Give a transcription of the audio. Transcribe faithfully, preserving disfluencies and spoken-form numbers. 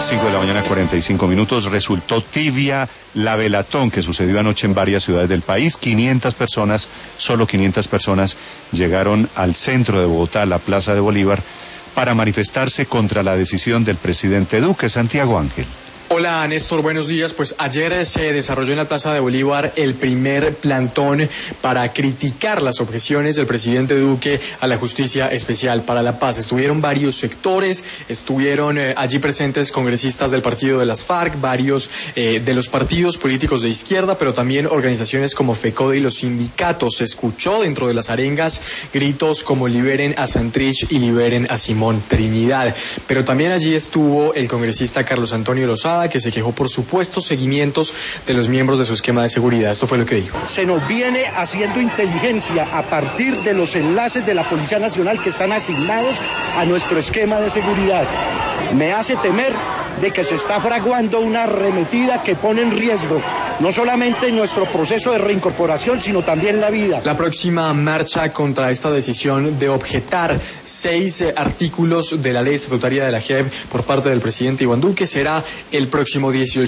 cinco de la mañana, cuarenta y cinco minutos. Resultó tibia la velatón que sucedió anoche en varias ciudades del país. quinientas personas, solo quinientas personas, llegaron al centro de Bogotá, a la Plaza de Bolívar, para manifestarse contra la decisión del presidente Duque. Santiago Ángel. Hola Néstor, buenos días. Pues ayer se desarrolló en la Plaza de Bolívar el primer plantón para criticar las objeciones del presidente Duque a la Justicia Especial para la Paz. Estuvieron varios sectores, estuvieron eh, allí presentes congresistas del partido de las FARC, varios eh, de los partidos políticos de izquierda, pero también organizaciones como FECODE y los sindicatos. Se escuchó dentro de las arengas gritos como liberen a Santrich y liberen a Simón Trinidad. Pero también allí estuvo el congresista Carlos Antonio Lozada, que se quejó por supuestos seguimientos de los miembros de su esquema de seguridad. Esto fue lo que dijo. Se nos viene haciendo inteligencia a partir de los enlaces de la Policía Nacional que están asignados a nuestro esquema de seguridad. Me hace temer de que se está fraguando una arremetida que pone en riesgo no solamente nuestro proceso de reincorporación, sino también la vida. La próxima marcha contra esta decisión de objetar seis eh, artículos de la ley estatutaria de la J E P por parte del presidente Iván Duque será el próximo dieciocho